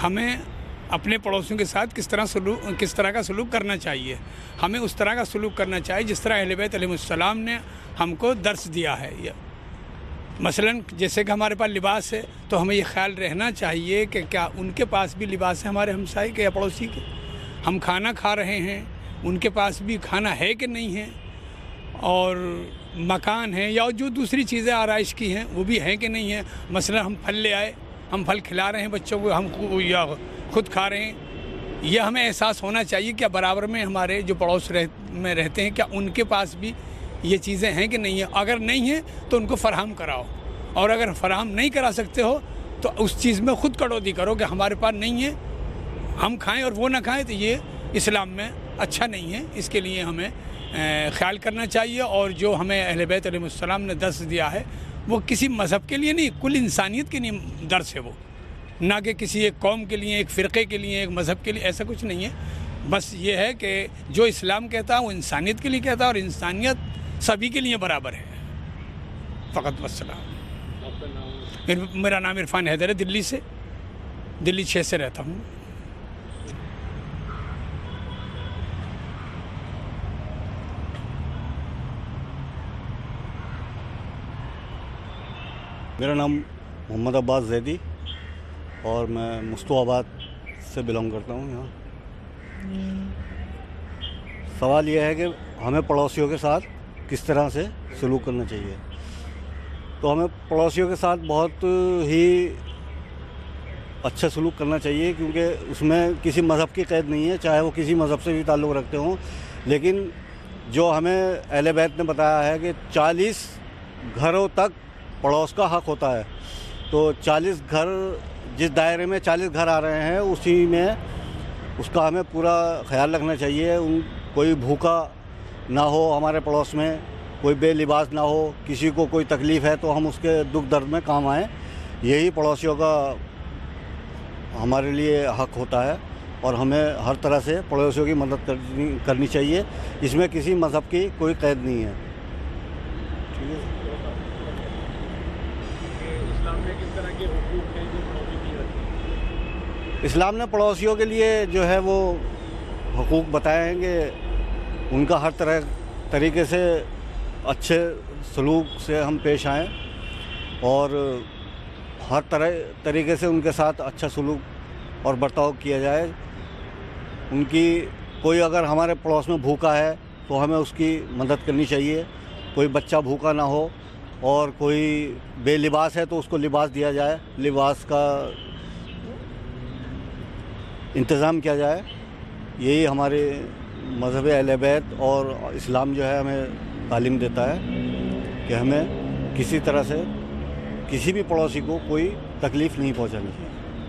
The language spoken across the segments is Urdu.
ہمیں اپنے پڑوسیوں کے ساتھ کس طرح کا سلوک کرنا چاہیے. ہمیں اس طرح کا سلوک کرنا چاہیے جس طرح اہل بیت علیہ السلام نے ہم کو درس دیا ہے. مثلاً جیسے کہ ہمارے پاس لباس ہے تو ہمیں یہ خیال رہنا چاہیے کہ کیا ان کے پاس بھی لباس ہے ہمارے ہمسائے کے یا پڑوسی کے. ہم کھانا کھا رہے ہیں, ان کے پاس بھی کھانا ہے کہ نہیں ہے, اور مکان ہے یا جو دوسری چیزیں آرائش کی ہیں وہ بھی ہیں کہ نہیں ہیں. مثلا ہم پھل لے آئے, ہم پھل کھلا رہے ہیں بچوں کو, ہم یا خود کھا رہے ہیں. یہ ہمیں احساس ہونا چاہیے کیا برابر میں ہمارے جو پڑوس میں رہتے ہیں کیا ان کے پاس بھی یہ چیزیں ہیں کہ نہیں ہیں. اگر نہیں ہیں تو ان کو فراہم کراؤ, اور اگر فراہم نہیں کرا سکتے ہو تو اس چیز میں خود کٹوتی کرو کہ ہمارے پاس نہیں ہے, ہم کھائیں اور وہ نہ کھائیں, تو یہ اسلام میں اچھا نہیں ہے. اس کے لیے ہمیں خیال کرنا چاہیے. اور جو ہمیں اہل بیت علیہ السلام نے درس دیا ہے وہ کسی مذہب کے لیے نہیں, کل انسانیت کے لیے درس ہے وہ, نہ کہ کسی ایک قوم کے لیے, ایک فرقے کے لیے, ایک مذہب کے لیے. ایسا کچھ نہیں ہے. بس یہ ہے کہ جو اسلام کہتا ہے وہ انسانیت کے لیے کہتا ہے, اور انسانیت سبھی کے لیے برابر ہے. فقط والسلام. میرا نام عرفان حیدر ہے, دلی 6 سے رہتا ہوں. میرا نام محمد عباس زیدی اور میں مستو آباد سے بلانگ کرتا ہوں. یہاں سوال یہ ہے کہ ہمیں پڑوسیوں کے ساتھ کس طرح سے سلوک کرنا چاہیے. تو ہمیں پڑوسیوں کے ساتھ بہت ہی اچھا سلوک کرنا چاہیے, کیونکہ اس میں کسی مذہب کی قید نہیں ہے, چاہے وہ کسی مذہب سے بھی تعلق رکھتے ہوں. لیکن جو ہمیں اہل بیت نے بتایا ہے کہ 40 گھروں تک پڑوس کا حق ہوتا ہے. تو 40 گھر, جس دائرے میں 40 گھر آ رہے ہیں اسی میں اس کا ہمیں پورا خیال رکھنا چاہیے. کوئی بھوکا نہ ہو ہمارے پڑوس میں, کوئی بے لباس نہ ہو, کسی کو کوئی تکلیف ہے تو ہم اس کے دکھ درد میں کام آئیں. یہی پڑوسیوں کا ہمارے لیے حق ہوتا ہے, اور ہمیں ہر طرح سے پڑوسیوں کی مدد کرنی چاہیے. اس میں کسی مذہب کی کوئی قید نہیں ہے. ٹھیک ہے. اسلام نے پڑوسیوں کے لیے جو ہے وہ حقوق بتائے ہیں کہ ان کا ہر طریقے سے اچھے سلوک سے ہم پیش آئیں, اور ہر طریقے سے ان کے ساتھ اچھا سلوک اور برتاؤ کیا جائے. ان کی کوئی اگر ہمارے پڑوس میں بھوکا ہے تو ہمیں اس کی مدد کرنی چاہیے. کوئی بچہ بھوکا نہ ہو, اور کوئی بے لباس ہے تو اس کو لباس دیا جائے, لباس کا انتظام کیا جائے. یہی ہمارے مذہب اہل بیت اور اسلام جو ہے ہمیں تعلیم دیتا ہے کہ ہمیں کسی طرح سے کسی بھی پڑوسی کو کوئی تکلیف نہیں پہنچانی چاہیے.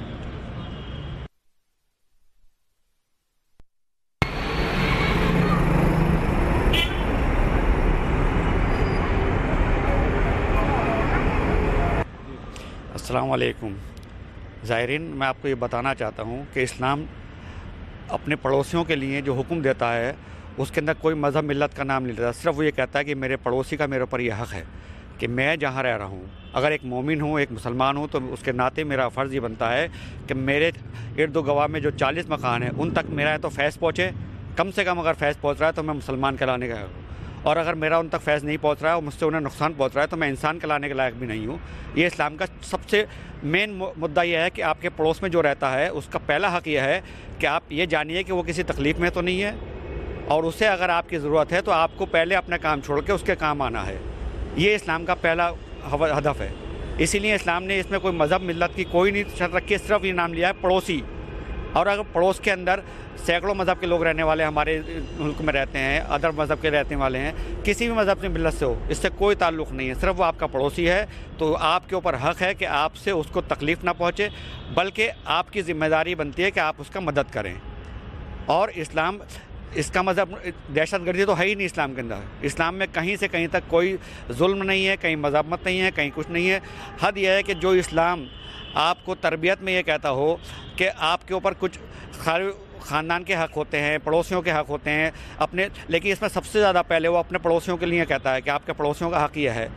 السلام علیکم زائرین. میں آپ کو یہ بتانا چاہتا ہوں کہ اسلام اپنے پڑوسیوں کے لیے جو حکم دیتا ہے اس کے اندر کوئی مذہب ملت کا نام نہیں لیتا. صرف وہ یہ کہتا ہے کہ میرے پڑوسی کا میرے اوپر یہ حق ہے کہ میں جہاں رہ رہا ہوں, اگر ایک مومن ہوں, ایک مسلمان ہوں, تو اس کے ناطے میرا فرض یہ بنتا ہے کہ میرے ارد و گواہ میں جو 40 مکان ہیں ان تک میرا تو فیض پہنچے. کم سے کم اگر فیض پہنچ رہا ہے تو میں مسلمان کہلانے کا ہوں, اور اگر میرا ان تک فیض نہیں پہنچ رہا ہے اور مجھ سے انہیں نقصان پہنچ رہا ہے تو میں انسان کہلانے کے لائق بھی نہیں ہوں. یہ اسلام کا سب سے مین مدعا یہ ہے کہ آپ کے پڑوس میں جو رہتا ہے اس کا پہلا حق یہ ہے کہ آپ یہ جانیے کہ وہ کسی تکلیف میں تو نہیں ہے, اور اسے اگر آپ کی ضرورت ہے تو آپ کو پہلے اپنا کام چھوڑ کے اس کے کام آنا ہے. یہ اسلام کا پہلا ہدف ہے. اسی لیے اسلام نے اس میں کوئی مذہب ملت کی کوئی نہیں شرط رکھی ہے, صرف یہ نام لیا ہے پڑوسی. اور اگر پڑوس کے اندر سینکڑوں مذہب کے لوگ رہنے والے ہمارے ملک میں رہتے ہیں, ادر مذہب کے رہنے والے ہیں, کسی بھی مذہب سے ملت سے ہو, اس سے کوئی تعلق نہیں ہے, صرف وہ آپ کا پڑوسی ہے. تو آپ کے اوپر حق ہے کہ آپ سے اس کو تکلیف نہ پہنچے, بلکہ آپ کی ذمہ داری بنتی ہے کہ آپ اس کا مدد کریں. اور اسلام اس کا مذہب دہشت گردی تو ہے ہی نہیں اسلام کے اندر. اسلام میں کہیں سے کہیں تک کوئی ظلم نہیں ہے, کہیں مذمت نہیں ہے, کہیں کچھ نہیں ہے. حد یہ ہے کہ جو اسلام آپ کو تربیت میں یہ کہتا ہو کہ آپ کے اوپر کچھ خاندان کے حق ہوتے ہیں, پڑوسیوں کے حق ہوتے ہیں اپنے, لیکن اس میں سب سے زیادہ پہلے وہ اپنے پڑوسیوں کے لیے کہتا ہے کہ آپ کے پڑوسیوں کا حق یہ ہے.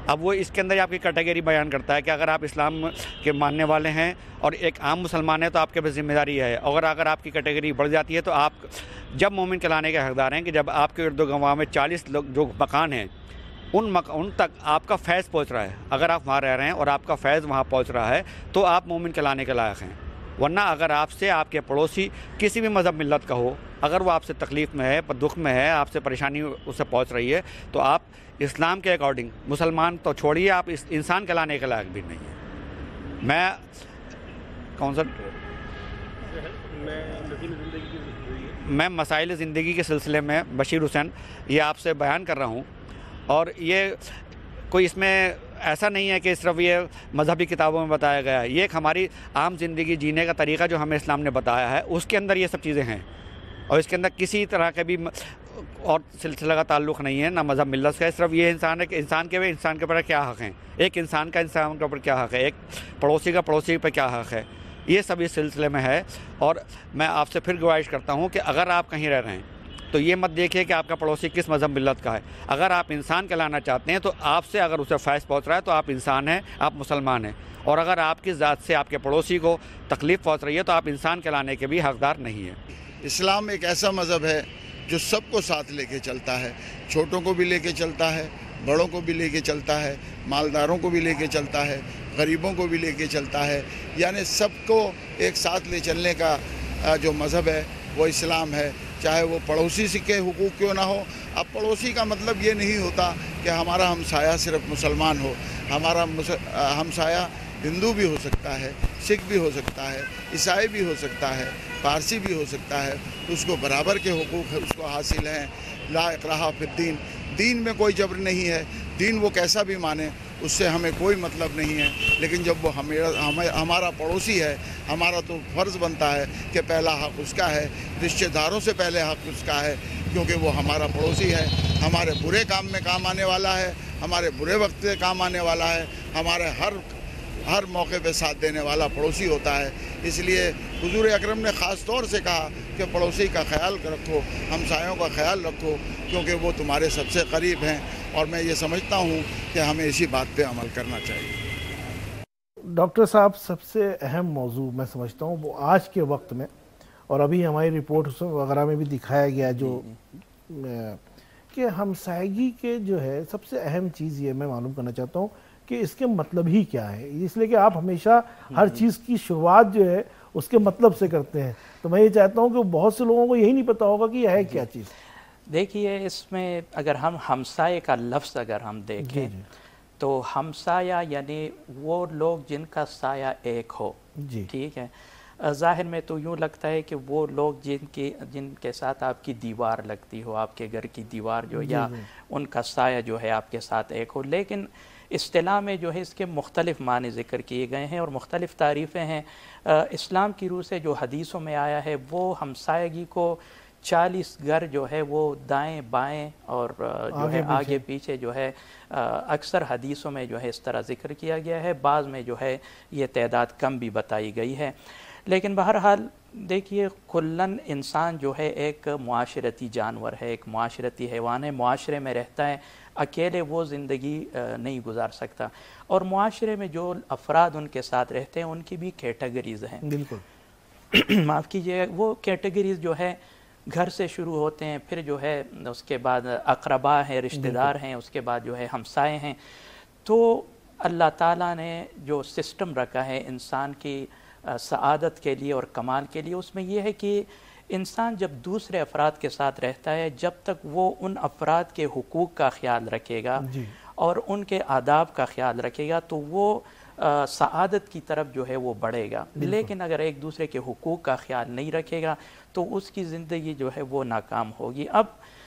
اب وہ اس کے اندر آپ کی کیٹیگری بیان کرتا ہے کہ اگر آپ اسلام کے ماننے والے ہیں اور ایک عام مسلمان ہے تو آپ کے پاس ذمہ داری ہے، اگر آپ کی کیٹیگری بڑھ جاتی ہے تو آپ جب مومن کہلانے کے حقدار ہیں کہ جب آپ کے ارد و گواہ میں 40 لوگ جو مکان ہیں ان تک آپ کا فیض پہنچ رہا ہے، اگر آپ وہاں رہ رہے ہیں اور آپ کا فیض وہاں پہنچ رہا ہے تو آپ مومن کہلانے کے لائق ہیں. ورنہ اگر آپ سے آپ کے پڑوسی کسی بھی مذہب ملت کا ہو، اگر وہ آپ سے تکلیف میں ہے، دکھ میں ہے، آپ سے پریشانی اسے پہنچ رہی ہے تو آپ اسلام کے اکارڈنگ مسلمان تو چھوڑیے، آپ انسان کہلانے کے لائق بھی نہیں ہیں. میں کون سا میں مسائل زندگی کے سلسلے میں بشیر حسین یہ آپ سے بیان کر رہا ہوں، اور یہ کوئی اس میں ایسا نہیں ہے کہ صرف یہ مذہبی کتابوں میں بتایا گیا ہے، یہ ایک ہماری عام زندگی جینے کا طریقہ جو ہمیں اسلام نے بتایا ہے، اس کے اندر یہ سب چیزیں ہیں، اور اس کے اندر کسی طرح کے بھی اور سلسلہ کا تعلق نہیں ہے، نہ مذہب ملت کا. صرف یہ انسان ہے کہ انسان کے اوپر کیا حق ہیں، ایک انسان کا انسان کے اوپر کیا حق ہے، ایک پڑوسی کا پڑوسی پہ کیا حق ہے، یہ سب اس سلسلے میں ہے. اور میں آپ سے پھر گزارش کرتا ہوں کہ اگر آپ کہیں رہ رہے ہیں تو یہ مت دیکھیے کہ آپ کا پڑوسی کس مذہب ملت کا ہے. اگر آپ انسان کہلانا چاہتے ہیں تو آپ سے اگر اسے فیض پہنچ رہا ہے تو آپ انسان ہیں، آپ مسلمان ہیں. اور اگر آپ کی ذات سے آپ کے پڑوسی کو تکلیف پہنچ رہی ہے تو آپ انسان کہلانے کے بھی حقدار نہیں ہیں. اسلام ایک ایسا مذہب ہے جو سب کو ساتھ لے کے چلتا ہے، چھوٹوں کو بھی لے کے چلتا ہے، بڑوں کو بھی لے کے چلتا ہے، مالداروں کو بھی لے کے چلتا ہے، غریبوں کو بھی لے کے چلتا ہے. یعنی سب کو ایک ساتھ لے چلنے کا جو مذہب ہے وہ اسلام ہے. چاہے وہ پڑوسی کے حقوق کیوں نہ ہو. اب پڑوسی کا مطلب یہ نہیں ہوتا کہ ہمارا ہمسایہ صرف مسلمان ہو. ہمارا ہمسایہ ہندو بھی ہو سکتا ہے، سکھ بھی ہو سکتا ہے، عیسائی بھی ہو سکتا ہے، پارسی بھی ہو سکتا ہے. اس کو برابر کے حقوق اس کو حاصل ہیں. لا اکراہ فی الدین، دین میں کوئی جبر نہیں ہے. دین وہ کیسا بھی مانے، اس سے ہمیں کوئی مطلب نہیں ہے. لیکن جب وہ ہمارا پڑوسی ہے، ہمارا تو فرض بنتا ہے کہ پہلا حق اس کا ہے، رشتہ داروں سے پہلے حق اس کا ہے، کیونکہ وہ ہمارا پڑوسی ہے. ہمارے برے کام میں کام آنے والا ہے، ہمارے برے وقت میں کام آنے والا ہے، ہمارے ہر موقع پہ ساتھ دینے والا پڑوسی ہوتا ہے. اس لیے حضور اکرم نے خاص طور سے کہا کہ پڑوسی کا خیال رکھو، ہمسایوں کا خیال رکھو، کیونکہ وہ تمہارے سب سے قریب ہیں. اور میں یہ سمجھتا ہوں کہ ہمیں اسی بات پہ عمل کرنا چاہیے. ڈاکٹر صاحب، سب سے اہم موضوع میں سمجھتا ہوں وہ آج کے وقت میں، اور ابھی ہماری رپورٹ وغیرہ میں بھی دکھایا گیا جو کہ ہمسائیگی کے جو ہے سب سے اہم چیز یہ میں معلوم کرنا چاہتا ہوں کہ اس کے مطلب ہی کیا ہے. اس لیے کہ آپ ہمیشہ ہر چیز کی شروعات جو ہے اس کے مطلب سے کرتے ہیں، تو میں یہ چاہتا ہوں کہ بہت سے لوگوں کو یہی نہیں پتا ہوگا کہ یہ ہے کیا چیز. دیکھیے، اس میں اگر ہم ہمسائے کا لفظ اگر ہم دیکھیں تو ہمسایہ یعنی وہ لوگ جن کا سایہ ایک ہو. ٹھیک ہے، ظاہر میں تو یوں لگتا ہے کہ وہ لوگ جن کے ساتھ آپ کی دیوار لگتی ہو، آپ کے گھر کی دیوار جو یا ان کا سایہ جو ہے آپ کے ساتھ ایک ہو. لیکن اصطلاح میں جو ہے اس کے مختلف معنی ذکر کیے گئے ہیں اور مختلف تعریفیں ہیں. اسلام کی روح سے جو حدیثوں میں آیا ہے وہ ہمسایگی کو 40 گھر جو ہے وہ دائیں بائیں اور جو ہے آگے پیچھے جو ہے اکثر حدیثوں میں جو ہے اس طرح ذکر کیا گیا ہے. بعض میں جو ہے یہ تعداد کم بھی بتائی گئی ہے. لیکن بہرحال دیکھیے، کلن انسان جو ہے ایک معاشرتی جانور ہے، ایک معاشرتی حیوان ہے، معاشرے میں رہتا ہے، اکیلے وہ زندگی نہیں گزار سکتا. اور معاشرے میں جو افراد ان کے ساتھ رہتے ہیں ان کی بھی کیٹیگریز ہیں. بالکل معاف کیجیے، وہ کیٹیگریز جو ہے گھر سے شروع ہوتے ہیں، پھر جو ہے اس کے بعد اقربا ہیں، رشتہ دار ہیں، اس کے بعد جو ہے ہمسائے ہیں. تو اللہ تعالیٰ نے جو سسٹم رکھا ہے انسان کی سعادت کے لیے اور کمال کے لیے، اس میں یہ ہے کہ انسان جب دوسرے افراد کے ساتھ رہتا ہے، جب تک وہ ان افراد کے حقوق کا خیال رکھے گا اور ان کے آداب کا خیال رکھے گا تو وہ سعادت کی طرف جو ہے وہ بڑھے گا. لیکن اگر ایک دوسرے کے حقوق کا خیال نہیں رکھے گا تو اس کی زندگی جو ہے وہ ناکام ہوگی. اب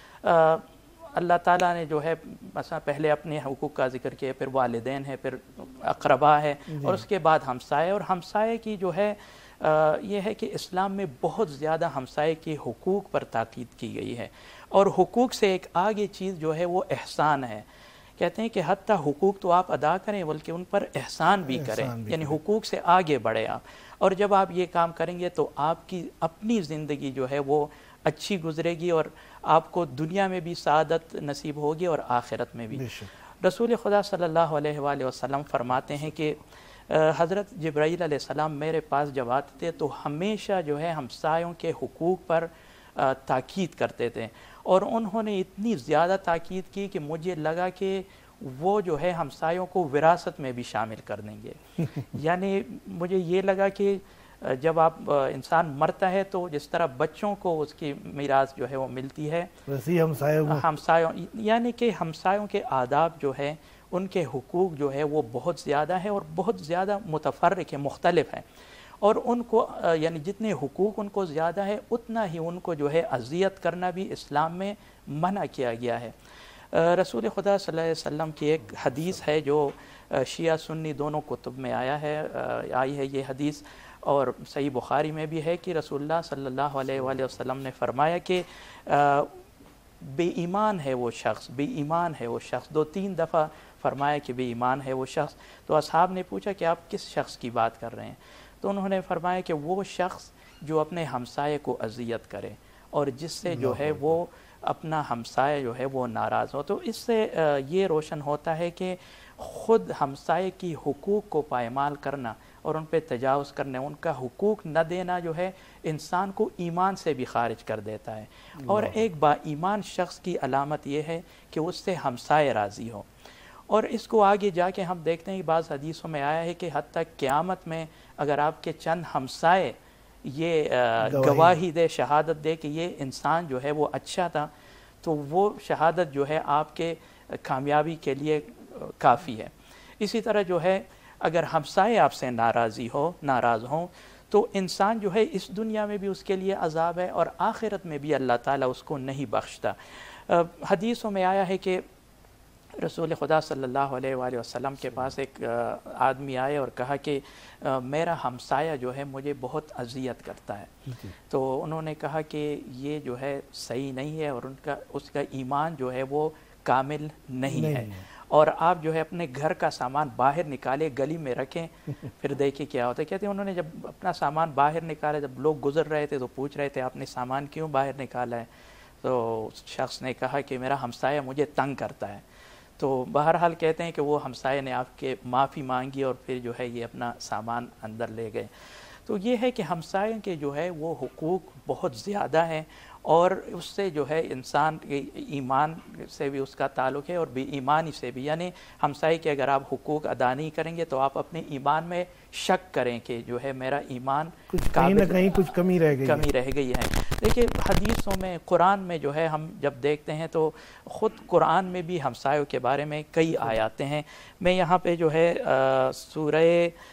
اللہ تعالیٰ نے جو ہے مثلا پہلے اپنے حقوق کا ذکر کیا، پھر والدین ہے، پھر اقربا ہے، اور اس کے بعد ہمسائے. اور ہمسائے کی جو ہے یہ ہے کہ اسلام میں بہت زیادہ ہمسائے کے حقوق پر تاکید کی گئی ہے. اور حقوق سے ایک آگے چیز جو ہے وہ احسان ہے. کہتے ہیں کہ حتیٰ حقوق تو آپ ادا کریں بلکہ ان پر احسان بھی کریں، یعنی حقوق سے آگے بڑھے آپ. اور جب آپ یہ کام کریں گے تو آپ کی اپنی زندگی جو ہے وہ اچھی گزرے گی اور آپ کو دنیا میں بھی سعادت نصیب ہوگی اور آخرت میں بھی. رسول خدا صلی اللہ علیہ وآلہ وسلم فرماتے ہیں کہ حضرت جبرائیل علیہ السلام میرے پاس جب آتے تھے تو ہمیشہ جو ہے ہمسایوں کے حقوق پر تاکید کرتے تھے، اور انہوں نے اتنی زیادہ تاکید کی کہ مجھے لگا کہ وہ جو ہے ہمسایوں کو وراثت میں بھی شامل کر دیں گے۔ یعنی مجھے یہ لگا کہ جب آپ انسان مرتا ہے تو جس طرح بچوں کو اس کی میراث جو ہے وہ ملتی ہے، ویسے ہی ہمسایوں یعنی کہ ہمسایوں کے آداب جو ہے، ان کے حقوق جو ہے وہ بہت زیادہ ہے اور بہت زیادہ متفرق ہے، مختلف ہیں، اور ان کو یعنی جتنے حقوق ان کو زیادہ ہے اتنا ہی ان کو جو ہے اذیت کرنا بھی اسلام میں منع کیا گیا ہے۔ رسول خدا صلی اللہ علیہ وسلم کی ایک حدیث ہے جو شیعہ سنی دونوں کتب میں آئی ہے یہ حدیث، اور صحیح بخاری میں بھی ہے کہ رسول اللہ صلی اللہ علیہ وآلہ وسلم نے فرمایا کہ بے ایمان ہے وہ شخص، بے ایمان ہے وہ شخص، 2-3 دفعہ فرمایا کہ بے ایمان ہے وہ شخص۔ تو اصحاب نے پوچھا کہ آپ کس شخص کی بات کر رہے ہیں؟ تو انہوں نے فرمایا کہ وہ شخص جو اپنے ہمسائے کو اذیت کرے اور جس سے جو ہے وہ اپنا ہمسائے جو ہے وہ ناراض ہو۔ تو اس سے یہ روشن ہوتا ہے کہ خود ہمسائے کی حقوق کو پائمال کرنا اور ان پہ تجاوز کرنا، ان کا حقوق نہ دینا جو ہے انسان کو ایمان سے بھی خارج کر دیتا ہے، اور ایک با ایمان شخص کی علامت یہ ہے کہ اس سے ہمسائے راضی ہو۔ اور اس کو آگے جا کے ہم دیکھتے ہیں کہ بعض حدیثوں میں آیا ہے کہ حتیٰ قیامت میں اگر آپ کے چند ہمسائے یہ گواہی دے، شہادت دے کہ یہ انسان جو ہے وہ اچھا تھا، تو وہ شہادت جو ہے آپ کے کامیابی کے لیے کافی ہے۔ اسی طرح جو ہے اگر ہمسائے آپ سے ناراض ہوں تو انسان جو ہے اس دنیا میں بھی اس کے لیے عذاب ہے اور آخرت میں بھی اللہ تعالیٰ اس کو نہیں بخشتا۔ حدیثوں میں آیا ہے کہ رسول خدا صلی اللہ علیہ وآلہ وسلم کے پاس ایک آدمی آئے اور کہا کہ میرا ہمسایہ جو ہے مجھے بہت اذیت کرتا ہے۔ تو انہوں نے کہا کہ یہ جو ہے صحیح نہیں ہے اور اس کا ایمان جو ہے وہ کامل نہیں ہے، اور آپ جو ہے اپنے گھر کا سامان باہر نکالے، گلی میں رکھیں، پھر دیکھیں کیا ہوتا ہے۔ کہتے ہیں انہوں نے جب اپنا سامان باہر نکالا، جب لوگ گزر رہے تھے تو پوچھ رہے تھے آپ نے سامان کیوں باہر نکالا ہے؟ تو اس شخص نے کہا کہ میرا ہمسایہ مجھے تنگ کرتا ہے۔ تو بہرحال کہتے ہیں کہ وہ ہمسائے نے آپ کے معافی مانگی اور پھر جو ہے یہ اپنا سامان اندر لے گئے۔ تو یہ ہے کہ ہمسائے کے جو ہے وہ حقوق بہت زیادہ ہیں، اور اس سے جو ہے انسان کے ایمان سے بھی اس کا تعلق ہے اور بے ایمانی سے بھی، یعنی ہمسائے کے اگر آپ حقوق ادا نہیں کریں گے تو آپ اپنے ایمان میں شک کریں کہ جو ہے میرا ایمان کہیں نہ کہیں کچھ کمی رہ گئی ہے۔ دیکھیے حدیثوں میں، قرآن میں جو ہے ہم جب دیکھتے ہیں تو خود قرآن میں بھی ہمسایوں کے بارے میں کئی آیاتیں ہیں۔ میں یہاں پہ جو ہے سورہ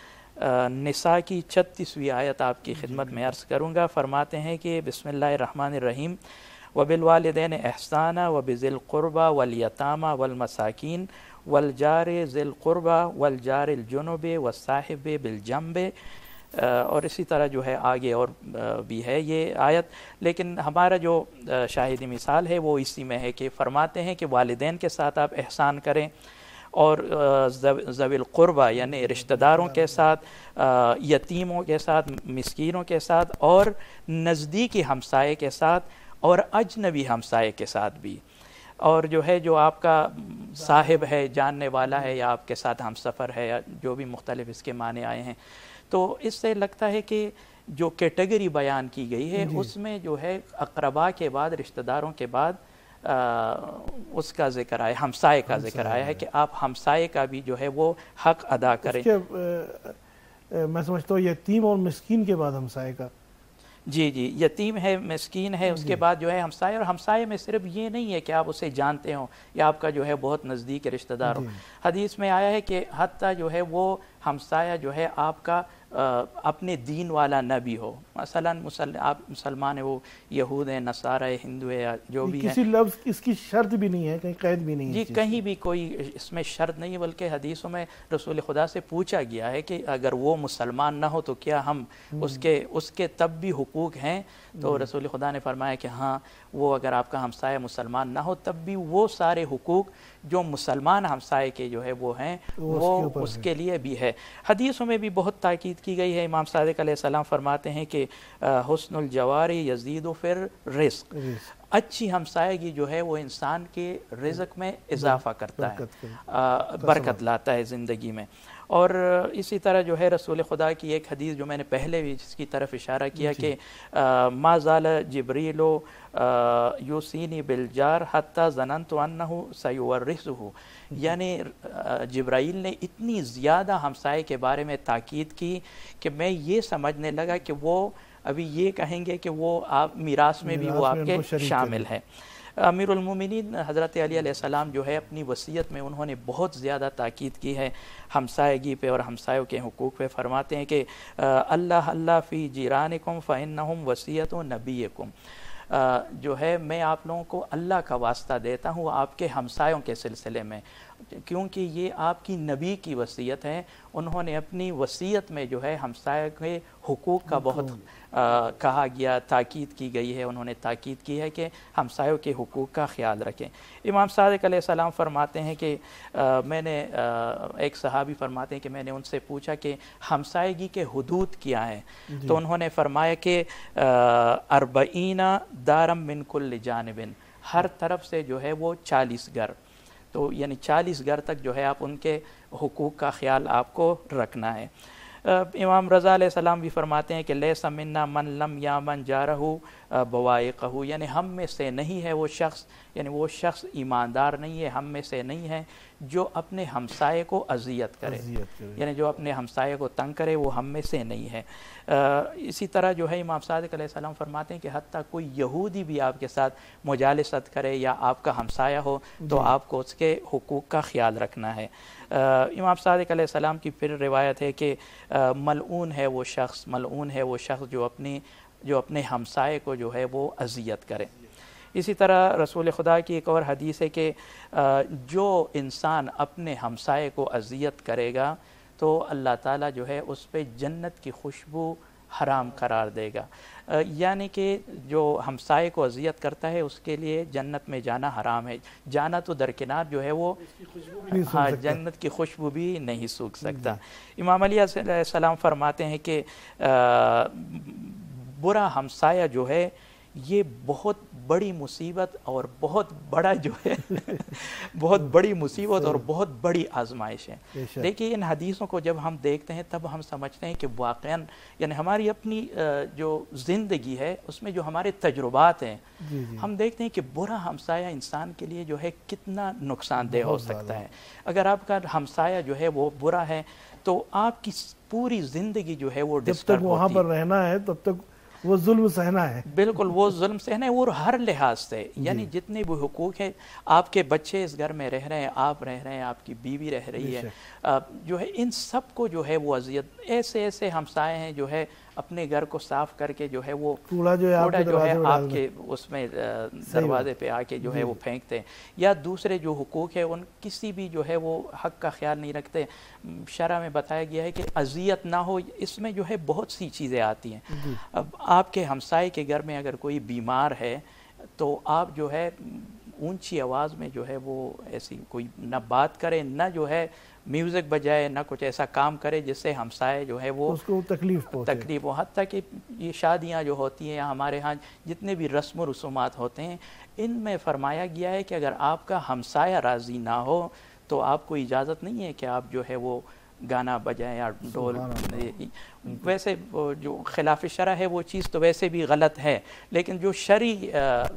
نساء کی 36ویں آیت آپ کی خدمت میں عرض کروں گا۔ فرماتے ہیں کہ بسم اللہ الرحمن الرحیم وبالوالدین احسانا وبذی القربى والیتامى والمساکین والجار ذی القربى والجار الجنب والصاحب بالجنب، اور اسی طرح جو ہے آگے اور بھی ہے یہ آیت، لیکن ہمارا جو شاہدی مثال ہے وہ اسی میں ہے کہ فرماتے ہیں کہ والدین کے ساتھ آپ احسان کریں، اور ذوی القربہ یعنی رشتہ داروں کے ساتھ، یتیموں کے ساتھ، مسکینوں کے ساتھ، اور نزدیکی ہمسائے کے ساتھ، اور اجنبی ہمسائے کے ساتھ بھی، اور جو ہے جو آپ کا صاحب ہے، جاننے والا ہے، یا آپ کے ساتھ ہم سفر ہے، یا جو بھی مختلف اس کے معنی آئے ہیں۔ تو اس سے لگتا ہے کہ جو کیٹیگری بیان کی گئی ہے اس میں جو ہے اقربا کے بعد، رشتہ داروں کے بعد اس کا ذکر آیا، ہمسائے کا ذکر آیا ہے کہ آپ ہمسائے کا بھی جو ہے وہ حق ادا کریں۔ میں سمجھتا ہوں یتیم اور مسکین کے بعد ہمسائے کا، جی یتیم ہے، مسکین ہے، اس کے بعد جو ہے ہمسائے، اور ہمسائے میں صرف یہ نہیں ہے کہ آپ اسے جانتے ہوں یا آپ کا جو ہے بہت نزدیک رشتہ دار ہو۔ حدیث میں آیا ہے کہ حتیٰ جو ہے وہ ہمسایہ جو ہے آپ کا اپنے دین والا نہ بھی ہو، مثلا آپ مسلمان ہیں، وہ یہود ہیں، نصارہ ہے، ہندو ہے، یا جو بھی ہے، کسی لفظ اس کی شرط بھی نہیں ہے، کہیں قید بھی نہیں ہے، جی کہیں بھی کوئی اس میں شرط نہیں ہے، بلکہ حدیثوں میں رسول خدا سے پوچھا گیا ہے کہ اگر وہ مسلمان نہ ہو تو کیا ہم اس کے تب بھی حقوق ہیں؟ تو رسول خدا نے فرمایا کہ ہاں، وہ اگر آپ کا ہمسایہ مسلمان نہ ہو تب بھی وہ سارے حقوق جو مسلمان ہمسائے کے جو ہے وہ ہیں وہ اس کے لیے بھی ہے۔ حدیثوں میں بھی بہت تاکید تاکید کی گئی ہے۔ امام صادق علیہ السلام فرماتے ہیں کہ حسن الجواری یزید فی الرزق، اچھی ہمسائیگی جو ہے وہ انسان کے رزق میں اضافہ کرتا ہے، برکت لاتا ہے زندگی میں۔ اور اسی طرح جو ہے رسول خدا کی ایک حدیث جو میں نے پہلے بھی جس کی طرف اشارہ کیا کہ ما زال جبریل یوصینی بالجار حتی ظننت انہ سیورثہ، یعنی جبرائیل نے اتنی زیادہ ہمسائے کے بارے میں تاکید کی کہ میں یہ سمجھنے لگا کہ وہ ابھی یہ کہیں گے کہ وہ آپ میراث میں بھی وہ آپ کے شامل ہے۔ امیر المومنین حضرت علی علیہ السلام جو ہے اپنی وصیت میں انہوں نے بہت زیادہ تاکید کی ہے ہمسائیگی پہ اور ہمسایوں کے حقوق پہ۔ فرماتے ہیں کہ اللہ اللہ فی جیرانکم فإنہم وصیۃ نبیکم، جو ہے میں آپ لوگوں کو اللہ کا واسطہ دیتا ہوں آپ کے ہمسایوں کے سلسلے میں، کیونکہ یہ آپ کی نبی کی وصیت ہے۔ انہوں نے اپنی وصیت میں جو ہے ہمسایہ کے حقوق کا بہت کہا گیا، تاکید کی گئی ہے، انہوں نے تاکید کی ہے کہ ہمسایوں کے حقوق کا خیال رکھیں۔ امام صادق علیہ السلام فرماتے ہیں کہ میں نے ایک صحابی فرماتے ہیں کہ میں نے ان سے پوچھا کہ ہمسایگی کے حدود کیا ہیں، تو انہوں نے فرمایا کہ 40 دارم من کل جانب، ہر طرف سے جو ہے وہ 40 گھر، تو یعنی 40 گھر تک جو ہے آپ ان کے حقوق کا خیال آپ کو رکھنا ہے۔ امام رضا علیہ السلام بھی فرماتے ہیں کہ لیس منا من لم یامن جارہ بوائقہ، یعنی ہم میں سے نہیں ہے وہ شخص، یعنی وہ شخص ایماندار نہیں ہے، ہم میں سے نہیں ہے جو اپنے ہمسائے کو اذیت کرے، یعنی جو اپنے ہمسائے کو تنگ کرے وہ ہم میں سے نہیں ہے۔ اسی طرح جو ہے امام صادق علیہ السلام فرماتے ہیں کہ حتیٰ کوئی یہودی بھی آپ کے ساتھ مجالست کرے یا آپ کا ہمسایہ ہو تو آپ کو اس کے حقوق کا خیال رکھنا ہے۔ امام صادق علیہ السلام کی پھر روایت ہے کہ ملعون ہے وہ شخص، ملعون ہے وہ شخص جو اپنے ہمسائے کو جو ہے وہ اذیت کرے۔ اسی طرح رسول خدا کی ایک اور حدیث ہے کہ جو انسان اپنے ہمسائے کو اذیت کرے گا تو اللہ تعالیٰ جو ہے اس پہ جنت کی خوشبو حرام قرار دے گا، یعنی کہ جو ہمسائے کو اذیت کرتا ہے اس کے لیے جنت میں جانا حرام ہے، جانا تو درکنار جو ہے وہ ہاں جنت کی خوشبو بھی نہیں سونگھ سکتا۔ امام علی علیہ السلام فرماتے ہیں کہ برا ہمسایہ جو ہے یہ بہت بڑی مصیبت اور بہت بڑا جو ہے بہت بڑی مصیبت اور بہت بڑی آزمائش ہے۔ دیکھیے ان حدیثوں کو جب ہم دیکھتے ہیں تب ہم سمجھتے ہیں کہ واقعاً یعنی ہماری اپنی جو زندگی ہے اس میں جو ہمارے تجربات ہیں ہم دیکھتے ہیں کہ برا ہمسایہ انسان کے لیے جو ہے کتنا نقصان دہ ہو سکتا ہے۔ اگر آپ کا ہمسایہ جو ہے وہ برا ہے تو آپ کی پوری زندگی جو ہے وہ جب تک وہاں پر رہنا ہے تب تک وہ ظلم سہنا ہے، بالکل وہ ظلم سہنا ہے، اور ہر لحاظ سے یعنی جتنے بھی حقوق ہیں، آپ کے بچے اس گھر میں رہ رہے ہیں، آپ رہ رہے ہیں، آپ کی بیوی رہ رہی ہے، جو ہے ان سب کو جو ہے وہ اذیت، ایسے ہمسائے ہیں جو ہے اپنے گھر کو صاف کر کے جو ہے وہ کوڑا جو ہے آپ کے اس میں دروازے پہ آ کے جو ہے وہ پھینکتے ہیں، یا دوسرے جو حقوق ہے ان کسی بھی جو ہے وہ حق کا خیال نہیں رکھتے۔ شرع میں بتایا گیا ہے کہ اذیت نہ ہو، اس میں جو ہے بہت سی چیزیں آتی ہیں۔ اب آپ کے ہمسائے کے گھر میں اگر کوئی بیمار ہے تو آپ جو ہے اونچی آواز میں جو ہے وہ ایسی کوئی نہ بات کرے، نہ جو ہے میوزک بجائے، نہ کچھ ایسا کام کرے جس سے ہمسائے جو ہے وہ اس کو تکلیف ہو۔ حتیٰ کہ یہ شادیاں جو ہوتی ہیں یا ہمارے ہاں جتنے بھی رسم و رسومات ہوتے ہیں ان میں فرمایا گیا ہے کہ اگر آپ کا ہمسایہ راضی نہ ہو تو آپ کو اجازت نہیں ہے کہ آپ جو ہے وہ گانا بجائیں یا ڈھول۔ ویسے جو خلاف شرع ہے وہ چیز تو ویسے بھی غلط ہے، لیکن جو شرعی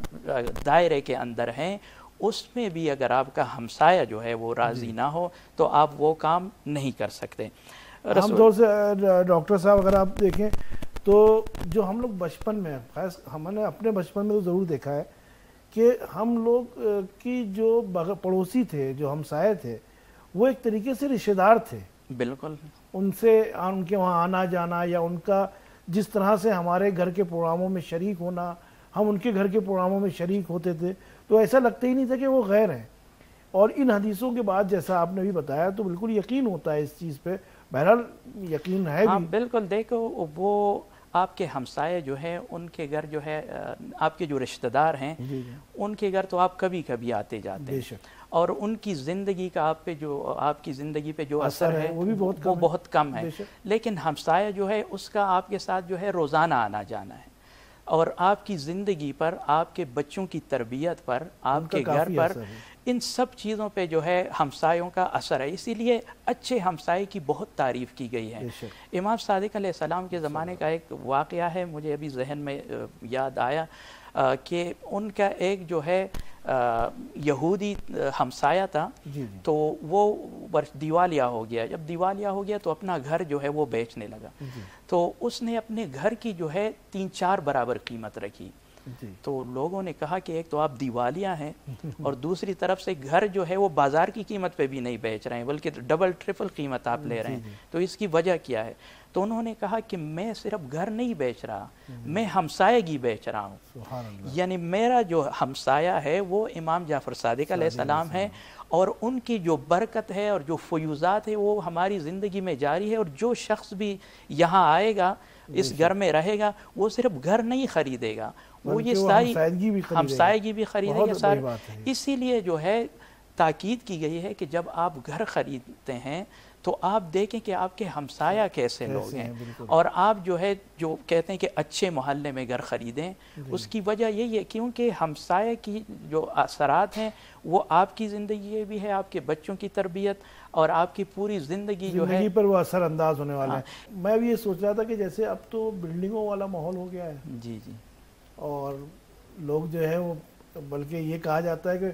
دائرے کے اندر ہیں اس میں بھی اگر آپ کا ہمسایہ جو ہے وہ راضی نہ ہو تو آپ وہ کام نہیں کر سکتے۔ عام طور سے ڈاکٹر صاحب اگر آپ دیکھیں تو جو ہم لوگ بچپن میں، خاص ہم نے اپنے بچپن میں تو ضرور دیکھا ہے کہ ہم لوگ کی جو پڑوسی تھے، جو ہمسائے تھے، وہ ایک طریقے سے رشتہ دار تھے۔ بالکل، ان سے ان کے وہاں آنا جانا یا ان کا جس طرح سے ہمارے گھر کے پروگراموں میں شریک ہونا، ہم ان کے گھر کے پروگراموں میں شریک ہوتے تھے تو ایسا لگتا ہی نہیں تھا کہ وہ غیر ہیں۔ اور ان حدیثوں کے بعد جیسا آپ نے بھی بتایا تو بالکل یقین ہوتا ہے اس چیز پہ، بہرحال یقین ہے بھی۔ بالکل، دیکھو وہ آپ کے ہمسائے جو ہیں ان کے گھر جو ہے آپ کے جو رشتہ دار ہیں ان کے گھر تو آپ کبھی کبھی آتے جاتے ہیں، اور ان کی زندگی کا آپ کی زندگی پہ جو اثر ہے وہ بہت کم ہے، لیکن ہمسایہ جو ہے اس کا آپ کے ساتھ جو ہے روزانہ آنا جانا ہے، اور آپ کی زندگی پر، آپ کے بچوں کی تربیت پر، آپ کے گھر پر، ان سب چیزوں پہ جو ہے ہمسایوں کا اثر ہے۔ اسی لیے اچھے ہمسائے کی بہت تعریف کی گئی ہے۔ امام صادق علیہ السلام کے زمانے کا ایک واقعہ ہے، مجھے ابھی ذہن میں یاد آیا کہ ان کا ایک جو ہے یہودی ہمسایہ تھا، تو وہ دیوالیہ ہو گیا۔ جب دیوالیہ ہو گیا تو اپنا گھر جو ہے وہ بیچنے لگا، تو اس نے اپنے گھر کی جو ہے 3-4 برابر قیمت رکھی۔ تو لوگوں نے کہا کہ ایک تو آپ دیوالیہ ہیں اور دوسری طرف سے گھر جو ہے وہ بازار کی قیمت پہ بھی نہیں بیچ رہے ہیں بلکہ ڈبل ٹرپل قیمت آپ لے رہے ہیں، تو اس کی وجہ کیا ہے؟ تو انہوں نے کہا کہ میں صرف گھر نہیں بیچ رہا، میں ہمسایگی بیچ رہا ہوں، یعنی میرا جو ہمسایہ ہے وہ امام جعفر صادق علیہ السلام ہے، اور ان کی جو برکت ہے اور جو فیوزات ہے وہ ہماری زندگی میں جاری ہے، اور جو شخص بھی یہاں آئے گا، اس گھر میں رہے گا، وہ صرف گھر نہیں خریدے گا، وہ یہ ساری ہمسایگی بھی خریدے گا سارے۔ اسی لیے جو ہے تاکید کی گئی ہے کہ جب آپ گھر خریدتے ہیں تو آپ دیکھیں کہ آپ کے ہمسایہ کیسے لوگ ہیں، اور آپ جو ہے جو کہتے ہیں کہ اچھے محلے میں گھر خریدیں، اس کی وجہ یہی ہے کیونکہ ہمسایہ کی جو اثرات ہیں وہ آپ کی زندگی بھی ہے، آپ کے بچوں کی تربیت اور آپ کی پوری زندگی جو ہے پر وہ اثر انداز ہونے والا ہے۔ میں بھی یہ سوچ رہا تھا کہ جیسے اب تو بلڈنگوں والا ماحول ہو گیا ہے، جی جی، اور لوگ جو ہے وہ، بلکہ یہ کہا جاتا ہے کہ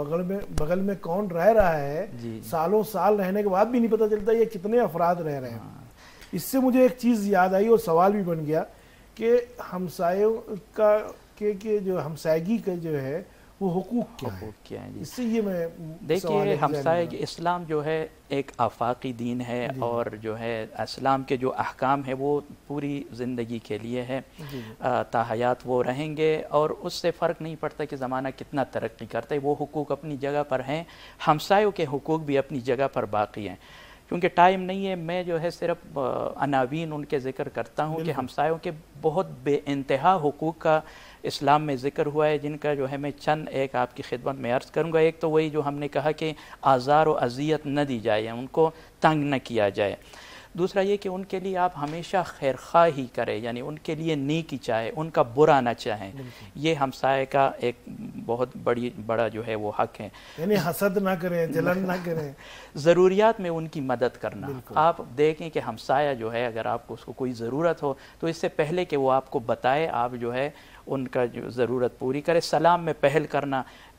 بغل میں کون رہ رہا ہے، سالوں سال رہنے کے بعد بھی نہیں پتہ چلتا یہ کتنے افراد رہ رہے ہیں۔ اس سے مجھے ایک چیز یاد آئی اور سوال بھی بن گیا کہ ہمسایوں کا کہ جو ہمسایگی کا جو ہے وہ حقوق کیا ہے؟ اس سے یہ میں دیکھیے، ہمسایگی اسلام جو ہے ایک آفاقی دین ہے، اور جو ہے اسلام کے جو احکام ہے وہ پوری زندگی کے لیے ہے، تاحیات وہ رہیں گے، اور اس سے فرق نہیں پڑتا کہ زمانہ کتنا ترقی کرتا ہے، وہ حقوق اپنی جگہ پر ہیں، ہمسایوں کے حقوق بھی اپنی جگہ پر باقی ہیں۔ کیونکہ ٹائم نہیں ہے، میں جو ہے صرف عناوین ان کے ذکر کرتا ہوں کہ ہمسایوں کے بہت بے انتہا حقوق کا اسلام میں ذکر ہوا ہے، جن کا جو ہے میں چند ایک آپ کی خدمت میں عرض کروں گا۔ ایک تو وہی جو ہم نے کہا کہ آزار و اذیت نہ دی جائے، ان کو تنگ نہ کیا جائے۔ دوسرا یہ کہ ان کے لیے آپ ہمیشہ خیر خواہی کریں، یعنی ان کے لیے نیکی چاہے، ان کا برا نہ چاہیں، یہ ہمسائے کا ایک بہت بڑا جو ہے وہ حق ہے، یعنی حسد نہ کریں، جلن نہ کریں، ضروریات میں ان کی مدد کرنا۔ آپ دیکھیں کہ ہمسایہ جو ہے اگر آپ کو اس کو کوئی ضرورت ہو تو اس سے پہلے کہ وہ آپ کو بتائے، آپ جو ہے ان کا جو ضرورت پوری کرے۔ سلام میں پہل کرنا،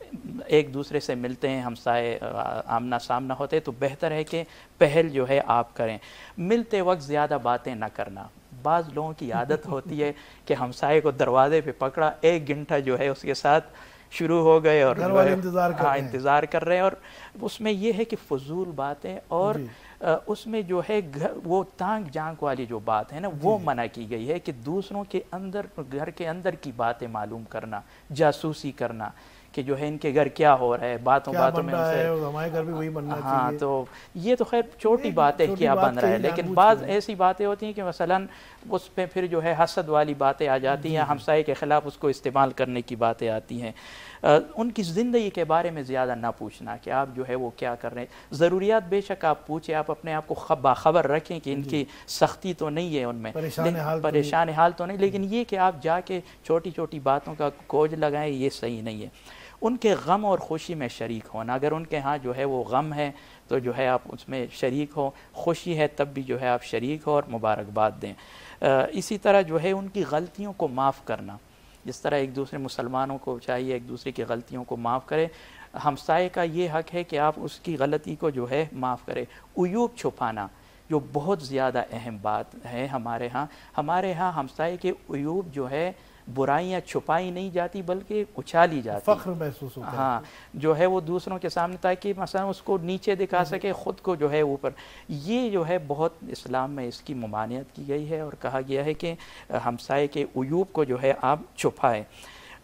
ایک دوسرے سے ملتے ہیں ہمسائے، آمنا سامنا ہوتے تو بہتر ہے کہ پہل جو ہے آپ کریں۔ ملتے وقت زیادہ باتیں نہ کرنا، بعض لوگوں کی عادت ہوتی ہے کہ ہمسائے کو دروازے پہ پکڑا، 1 گھنٹہ جو ہے اس کے ساتھ شروع ہو گئے اور انتظار کر رہے ہیں، اور اس میں یہ ہے کہ فضول باتیں، اور اس میں جو ہے وہ تانگ جانک والی جو بات ہے نا وہ منع کی گئی ہے کہ دوسروں کے اندر، گھر کے اندر کی باتیں معلوم کرنا، جاسوسی کرنا کہ جو ہے ان کے گھر کیا ہو رہا ہے، باتوں میں ہمارے گھر بھی وہی بننا چاہیے۔ ہاں، تو یہ تو خیر چھوٹی بات ہے کیا بن رہا ہے، لیکن بعض ایسی باتیں ہوتی ہیں کہ مثلا اس پہ پھر جو ہے حسد والی باتیں آ جاتی ہیں، ہمسائے کے خلاف اس کو استعمال کرنے کی باتیں آتی ہیں۔ ان کی زندگی کے بارے میں زیادہ نہ پوچھنا کہ آپ جو ہے وہ کیا کر رہے ہیں، ضروریات بے شک آپ پوچھیں، آپ اپنے آپ کو باخبر رکھیں کہ ان کی سختی تو نہیں ہے ان میں، پریشان حال تو نہیں، لیکن یہ کہ آپ جا کے چھوٹی چھوٹی باتوں کا کوج لگائیں، یہ صحیح نہیں ہے۔ ان کے غم اور خوشی میں شریک ہونا، اگر ان کے ہاں جو ہے وہ غم ہے تو جو ہے آپ اس میں شریک ہو، خوشی ہے تب بھی جو ہے آپ شریک ہو اور مبارکباد دیں۔ اسی طرح جو ہے ان کی غلطیوں کو معاف کرنا، جس طرح ایک دوسرے مسلمانوں کو چاہیے ایک دوسرے کی غلطیوں کو معاف کرے، ہمسائے کا یہ حق ہے کہ آپ اس کی غلطی کو جو ہے معاف کرے۔ عیوب چھپانا جو بہت زیادہ اہم بات ہے ہمارے ہاں ہمسائے کے عیوب جو ہے، برائیاں چھپائی نہیں جاتی بلکہ اچھالی جاتی، فخر محسوس ہوتا ہے، ہاں جو ہے وہ دوسروں کے سامنے، تاکہ مثلا اس کو نیچے دکھا سکے، خود کو جو ہے اوپر۔ یہ جو ہے بہت اسلام میں اس کی ممانعت کی گئی ہے اور کہا گیا ہے کہ ہمسائے کے عیوب کو جو ہے آپ چھپائیں۔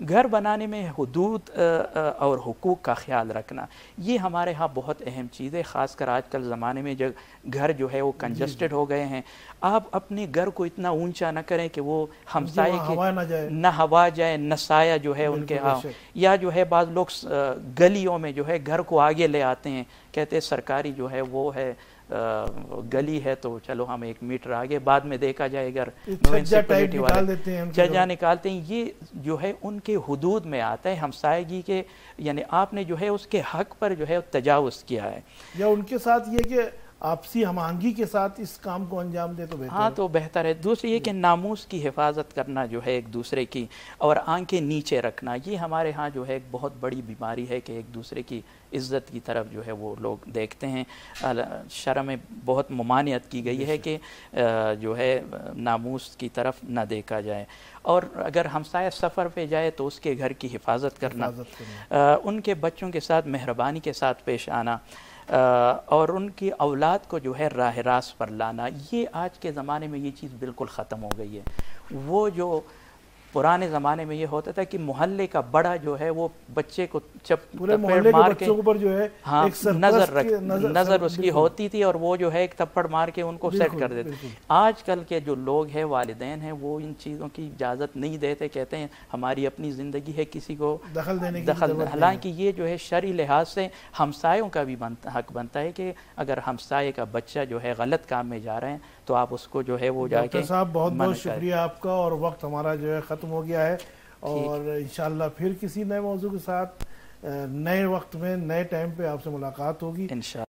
گھر بنانے میں حدود اور حقوق کا خیال رکھنا یہ ہمارے ہاں بہت اہم چیز ہے، خاص کر آج کل زمانے میں جو گھر جو ہے وہ کنجسٹڈ ہو گئے ہیں. آپ اپنے گھر کو اتنا اونچا نہ کریں کہ وہ ہمسائے کے نہ ہوا جائے نہ سایہ جو ہے ان کے ہاں، یا جو ہے بعض لوگ گلیوں میں جو ہے گھر کو آگے لے آتے ہیں، کہتے ہیں سرکاری جو ہے وہ ہے گلی ہے تو چلو ہم 1 میٹر آگے، بعد میں دیکھا جائے اگر میونسپلٹی والے چھجا نکالتے ہیں. یہ جو ہے ان کے حدود میں آتا ہے ہمسائیگی کے، یعنی آپ نے جو ہے اس کے حق پر جو ہے تجاوز کیا ہے. یا ان کے ساتھ یہ کہ آپسی ہم آہنگی کے ساتھ اس کام کو انجام دے تو بہتر. ہاں تو بہتر ہے. دوسری یہ کہ ناموس کی حفاظت کرنا جو ہے ایک دوسرے کی، اور آنکھیں نیچے رکھنا، یہ ہمارے ہاں جو ہے ایک بہت بڑی بیماری ہے کہ ایک دوسرے کی عزت کی طرف جو ہے وہ لوگ دیکھتے ہیں. شرع میں بہت ممانعت کی گئی ہے کہ جو ہے ناموس کی طرف نہ دیکھا جائے. اور اگر ہمسایہ سفر پہ جائے تو اس کے گھر کی حفاظت کرنا، ان کے بچوں کے ساتھ مہربانی کے ساتھ پیش آنا، اور ان کی اولاد کو جو ہے راہ راست پر لانا. یہ آج کے زمانے میں یہ چیز بالکل ختم ہو گئی ہے. وہ جو پرانے زمانے میں یہ ہوتا تھا کہ محلے کا بڑا جو ہے وہ بچے کو پورے محلے کے بچوں پر جو ہے ایک نظر اس کی ہوتی تھی، اور وہ جو ہے ایک تھپڑ مار کے ان کو سیٹ کر دیتے. آج کل کے جو لوگ ہیں والدین ہیں وہ ان چیزوں کی اجازت نہیں دیتے، کہتے ہیں ہماری اپنی زندگی ہے، کسی کو دخل دینے کی. حالانکہ یہ جو ہے شرعی لحاظ سے ہمسایوں کا بھی حق بنتا ہے کہ اگر ہمسائے کا بچہ جو ہے غلط کام میں جا رہے ہیں تو آپ اس کو جو ہے وہ جا کے. ڈاکٹر صاحب بہت بہت شکریہ آپ کا، اور وقت ہمارا جو ہے ختم ہو گیا ہے، اور انشاءاللہ پھر کسی نئے موضوع کے ساتھ نئے وقت میں نئے ٹائم پہ آپ سے ملاقات ہوگی.